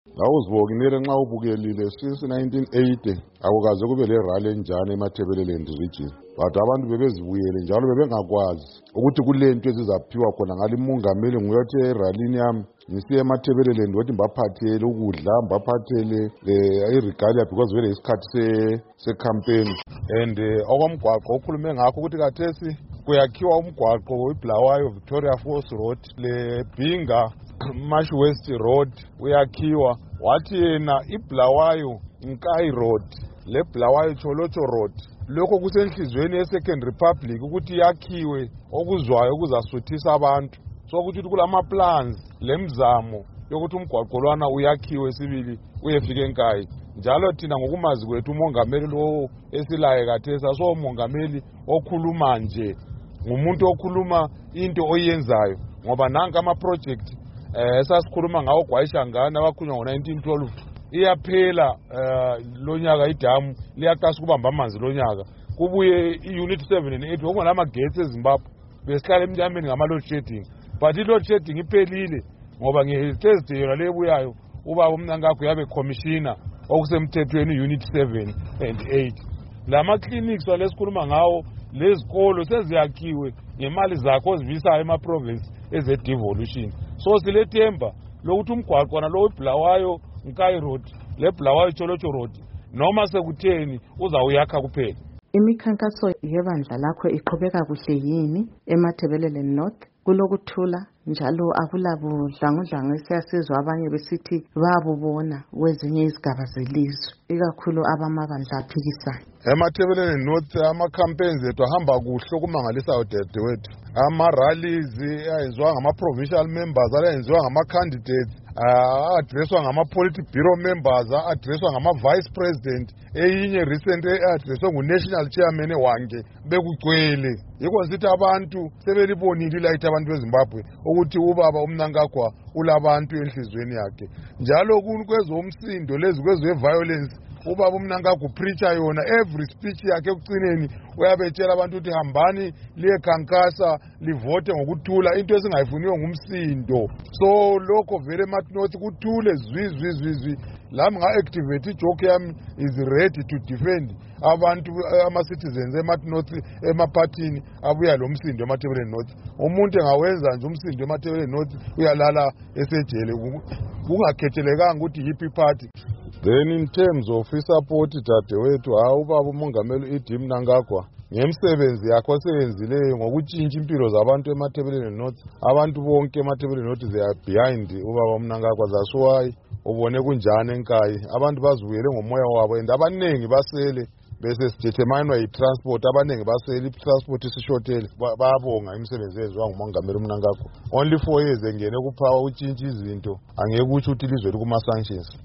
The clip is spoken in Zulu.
Awuzibonile nxa ubukelile since 1980 akukaze kube le rally enjani eMatabeleland region, but abantu bebezibuyele njalo bebengakwazi ukuthi kulento ezizaphiwa khona ngale umongameli nguyothi erallyini yami ngisiye eMatabeleland wathi mbaphathele ukudla, mbaphathele iregalia because vele isikhathi se-campaign and okwamgwaqo ukhulume ngakho ukuthi kathesi kuyakhiwa umgwaqo weBulawayo Victoria Falls Road leBhinga Marsh West Road uyakhiwa, wathi yena iBulawayo Nkai Road leBulawayo Cholocho Road lokho kusenhlizweni ye-Second Republic ukuthi yakhiwe okuzwayo okuzasuthisa abantu. So ukuthi kulama plans lemzamo yokuthi umgwaqo lwana uyakhiwe sibili uyefika eNkai. Njalo thina ngokumazi kwethu umongameli lo esilaye kathesa so umongameli okhuluma nje, ngumuntu okhuluma into oyenzayo, ngoba nanka ama project esasikhuluma ngawo gwaishangana abakhulunywa ngo1912 iyaphela lonyaka idamu liyaqasa kubamba amanzi lonyaka, kubuye iunit 7 and 8 ngoba lamagetsi eZimbabwe besihlala emnyameni ngama load shedding, but i load shedding iphelile ngoba ngeThursday yona lebuyayo ubaba uMnankagwe yabe commissioner okusemthethweni unit 7 and 8. Lama clinics walesikhuluma ngawo lezikolo seziyakhiwe ngemali zakho ozivisayo ema province eze devolution. So silethemba lokuthi umgwaqo nalo weBulawayo Nkai Road leBulawayo Cholocho Road noma sekutheni uzawuyakha kuphela. Imikhankaso yebandla lakho iqhubeka kuhle yini eMatabeleland North? Kulokuthula njalo akulabudlangudlangu esiyasizwa abanye besithi babubona kwezinye izigaba zelizwe, ikakhulu abamabandla aphikisayo. eMatabeleland North ama-campaigns ethu ahamba kuhle okumangalisayo dadewethu. Ama-rallies ayenziwa ngama-provincial members, ayenziwa ngama-candidates, a-addresswa ngama-polity bureau members, a-addresswa ngama-vice president, eyinye recent e-addresswe ngu-national chairman ewange bekugcwele. Yikho sithi abantu sebelibonile ilayithi abantu beZimbabwe ukuthi ubaba uMnankagwe ulabantu enhlizweni yakhe. Njalo kwezomsindo lezi kwezeviolence ubaba uMnankagwe preacher yona every speech yakhe ekucineni uyabetshela abantu ukuthi hambani liyekhankasa livote ngokuthula, into esingayifuniyo ngumsindo. So lokho vele eMatabeleland kuthule zwi. Lami nga-activate ijoke yami is ready to defend abantu ama-citizens eMatabeleland emaphathini abuya lo msindo eMatabeleland North. Umuntu engawenza nje umsindo eMatabeleland North uyalala esejele kungakhethelekanga ukuthi yiphi party. Then in terms of support dadewethu, ubaba umongameli Idi Mnangagwa ngemsebenzi yakho oseyenzileyo ngokutshintsha impilo zabantu eMatabeleland North, abantu bonke eMatabeleland North they are behind ubaba uMnangagwa. That's why ubone kunjani eNkai abantu bazibuyele ngomoya wabo and abanengi basele bese sideterminwa yi-transport, abanengi basele i-transport isishotele. Bayabonga imisebenzi eyenziwa ngumongameli uMnangagwa. Only 4 years engene kuphawa utshintsha izinto, angeke utsho ukuthi ilizwe likuma-sanctions.